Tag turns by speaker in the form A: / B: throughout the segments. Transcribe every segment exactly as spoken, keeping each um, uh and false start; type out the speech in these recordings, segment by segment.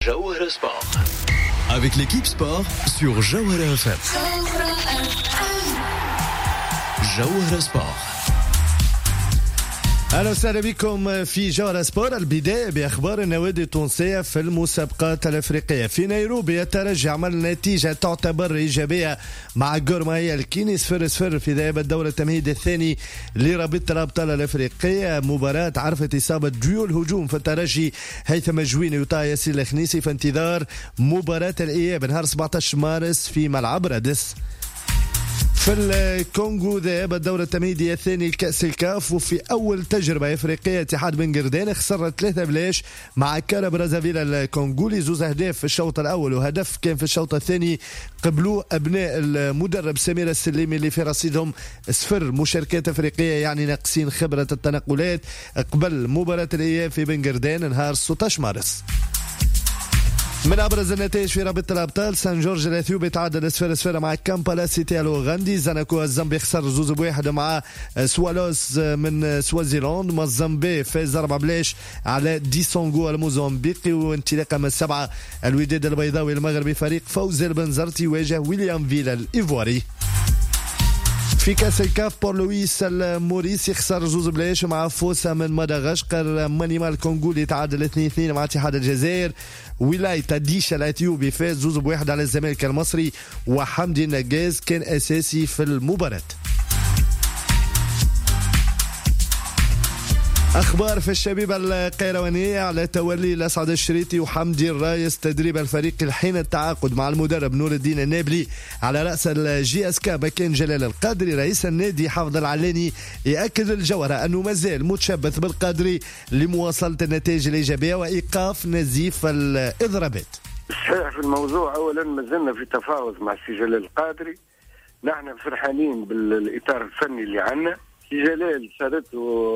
A: Jawahara Sport. Avec l'équipe sport sur Jawahara F M. Jawahara Sport.
B: أهلا وسهلا بكم في جوهرة سبور. البداية بأخبار النوادي التونسية في المسابقات الأفريقية. في نيروبي الترجي عمل نتيجة تعتبر إيجابية مع غورماهيا الكيني صفر صفر في ذهاب الدور التمهيدي الثاني لرابطة الأبطال الأفريقية. مباراة عرفت إصابة ديو الهجوم في الترجي هيثم جويني وطه ياسين الخنيسي في انتظار مباراة الإياب نهار سبعة عشر مارس في ملعب رادس. في الكونغو ذهاب الدورة التمهيدي الثاني لكأس الكاف، وفي أول تجربة إفريقية اتحاد بن قردان خسر ثلاثة بلاش مع كارا برازافيل الكونغولي، زوز أهداف في الشوط الأول وهدف كان في الشوط الثاني. قبلوا أبناء المدرب سمير السليمي اللي في رصيدهم صفر مشاركات أفريقية، يعني ناقصين خبرة التنقلات قبل مباراة الإياب في بن قردان نهار ستة عشر مارس. من أبرز النتائج في رابطة الأبطال، سان جورج الأثيوبي تعادل صفر صفر مع كامبالا سيتي الأوغندي. زاناكو الزامبي خسر زوز بواحد مع سوالوس من سوازيلاند. مازامبي فاز أربعة بلاش على ديسونغو الموزمبيقي. وانطلاقا من السبعة الوداد البيضاوي المغربي فريق فوزي البنزرتي يواجه ويليام فيلا الإيفواري. في كاس الكاف بورلويس الموريس يخسر زوز بلاش مع فوسا من مدغشقر. مانيما الكونغولي تعادل اثنين اثنين مع اتحاد الجزائر. ولاية ديشا الاثيوبي فاز زوز بواحد على الزمالك المصري، وحمدي النجاز كان اساسي في المباراة. أخبار في الشبيبة القيروانية على تولي الأسعد الشريطي وحمدي الرايس تدريب الفريق الحين التعاقد مع المدرب نور الدين النابلي. على رأس الجي اس كا بكين جلال القادري. رئيس النادي حافظ العلاني يأكد الجوهرة أنه مازال متشبث بالقادري لمواصلة النتائج الإيجابية وإيقاف نزيف الإضرابات.
C: صحيح في الموضوع. أولا مازلنا في تفاوض مع السي جلال القادري. نحن فرحانين بالإطار الفني اللي عنا. جلال صارت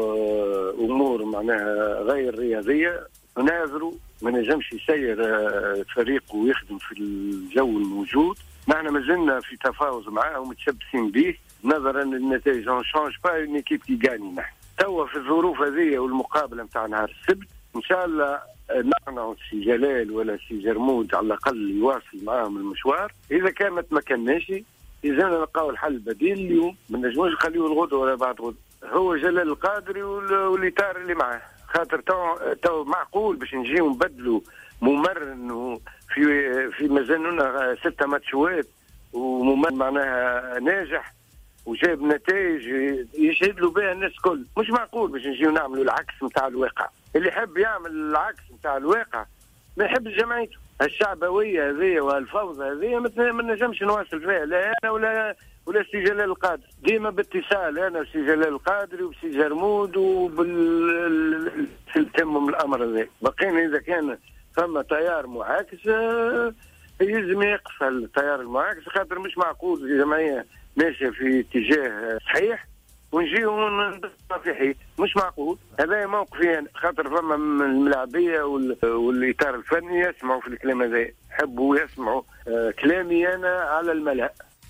C: امور معناها غير رياضيه، ناظروا ما نجمش يسير فريق ويخدم في الجو الموجود. نحن مازلنا في تفاوض معاه ومتشبثين به نظرا للنتائج. اون شونج با اون ايكيب كي غاني. نحن توا في الظروف هذه والمقابله نتاع نهار السبت ان شاء الله نقنعوا السي جلال ولا السي جرمود على الاقل يواصل معاهم المشوار. اذا كان ما تمكناش إذا نلقاو الحل بديل اليوم، ما نجموش نخليوه الغدوة ولا بعد غدوة. هو جلال القادري والإطار اللي معاه، خاطر تو تو معقول باش نجيو نبدلوا ممرن في في مازالنا ستة ماتشوات وممرن معناها ناجح وجايب نتائج يشهد له بها الناس الكل. مش معقول باش نجيو نعملوا العكس نتاع الواقع. اللي يحب يعمل العكس نتاع الواقع ما يحبش جمعيته. الشعبويه هذه والفوضى هذه ما نجمش نواصل فيها، لا انا ولا ولا سي جلال القادري. ديما باتصال انا وسي جلال القادري وسي جرمود وبال تمم الامر هذا. بقينا اذا كان ثم تيار معاكس يلزم يقف التيار المعاكس، خاطر مش معقول الجمعيه ماشيه في اتجاه صحيح ونجيو ندخل في حيط. مش معقول. هذا موقفي يعني، خاطر فما الملاعبيه والاطار الفني يسمعوا في الكلام هذا، يحبوا يسمعوا آه كلامي انا على الملأ.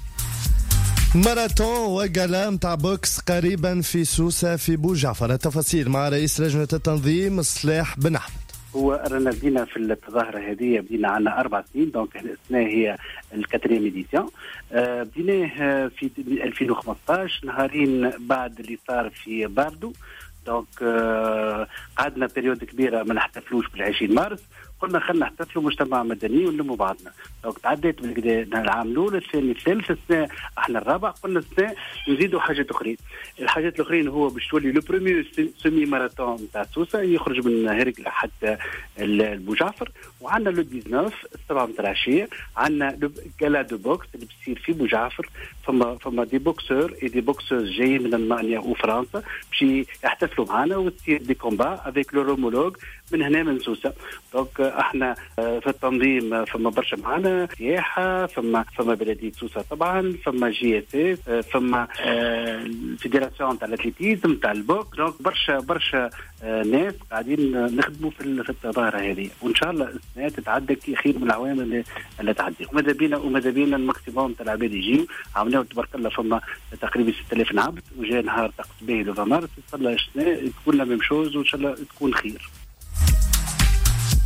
B: ماراثون وقلة متاع بوكس قريبا في سوسة في بوجعفر. التفاصيل مع رئيس لجنة التنظيم صلاح بن أحمد.
D: هو رانا بدينا في التظاهرة هذه بدينا عنا أربع سنين، دونك السنة هي الكاتريم إديسيون. آه بديناه في ألفين وخمسطاش نهارين بعد اللي صار في باردو. دونك آه قعدنا بريود كبيرة ما نحتفلوش بالعشرين مارس. قلنا خلنا نحتفلوا مجتمع مدني ونلموا بعضنا. دونك تعديت بالكدا العام الاول الثاني الثالث السنه احنا الرابع. قلنا السنه نزيدوا حاجات اخرين. الحاجات الاخرين هو باش تولي لو بريمير سيمي ماراثون نتاع سوسه يخرج من هرقله حتى البوجعفر. وعندنا لو تسعطاش السبعة نتاع العشيه عندنا لو كالا دو بوكس اللي بتصير في بوجعفر. فما فما دي بوكسور اي دي بوكسوز جايين من المانيا وفرنسا باش يحتفلوا معنا وتصير دي كومبا افيك لو رومولوج من هنا من سوسه. دونك احنا في التنظيم فما برشا معنا سياحه، فما فما بلديه سوسه طبعا، فما جي اس اس، فما الفيدراسيون تاع الاتليتيزم تاع البوك. دونك برشا برشا ناس قاعدين نخدموا في في التظاهره هذه، وان شاء الله السنه تتعدى خير من العوام اللي, اللي تعدي. وماذا بينا وماذا بينا الماكسيموم تاع العباد يجيو. عملوا تبارك الله فما تقريبا ستة آلاف نعبد، وجاء نهار طقس باهي لو مارس. ان شاء الله السنه تكون لا ميم شوز وان شاء الله تكون خير.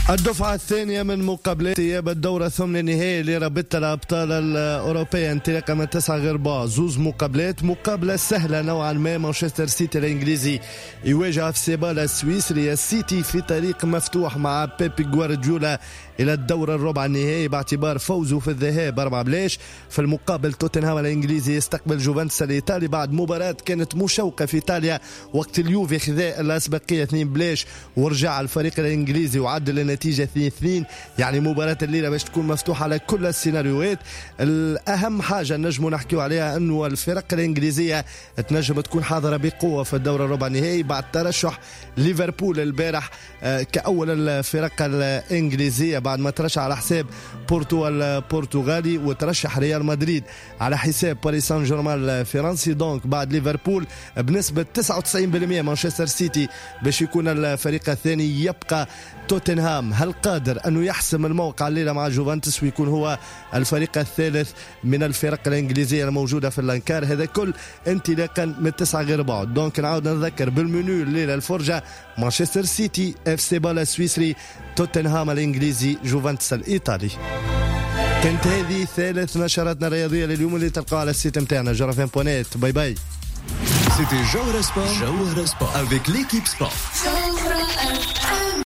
B: الدفعة الثانية من مقابلات إياب الدورة الثمن النهائي لرابطة الأبطال الأوروبية انطلاقا من تسعة غرباء. زوز مقابلات، مقابلة سهلة نوعا ما. مانشستر سيتي الإنجليزي يواجه في سيبالا السويسري. السيتي في طريق مفتوح مع بيبي غوارديولا إلى الدور الربع النهائي باعتبار فوزه في الذهاب أربعة بلاش. في المقابل توتنهام الإنجليزي يستقبل جوفنتوس الإيطالي بعد مباراة كانت مشوقة في إيطاليا وقت اليوفي خذا الأسبقية اثنين بلاش ورجع الفريق الإنجليزي وعدل النتيجة اثنين اثنين. يعني مباراة الليلة باش تكون مفتوحة على كل السيناريوهات. الأهم حاجة نجموا نحكيو عليها أنه الفرق الإنجليزية تنجم تكون حاضرة بقوة في الدور الربع النهائي بعد ترشح ليفربول البارح كأول الفرق الإنجليزية بعد ما ترشح على حساب بورتو البرتغالي وترشح ريال مدريد على حساب باريس سان جيرمان الفرنسي. دونك بعد ليفربول بنسبة تسعة وتسعين بالمئة مانشستر سيتي باش يكون الفريق الثاني. يبقى توتنهام هل قادر أنه يحسم الموقع الليلة مع جوفنتوس ويكون هو الفريق الثالث من الفرق الإنجليزية الموجودة في الأنكار. هذا كل انطلاقا من تسعة غير بعد. دونك نعاود نذكر بالمنيو الليلة الفرجة: مانشستر سيتي، اف سي بالا السويسري، توتنهام الإنجليزي، جوفنتوس الإيطالي. كانت هذه ثالث نشراتنا الرياضية لليوم اللي تلقاها على السيت متاعنا جرافين بونيت. باي باي.
A: C'était Jawara Sport, Jawara Sport avec l'équipe sport.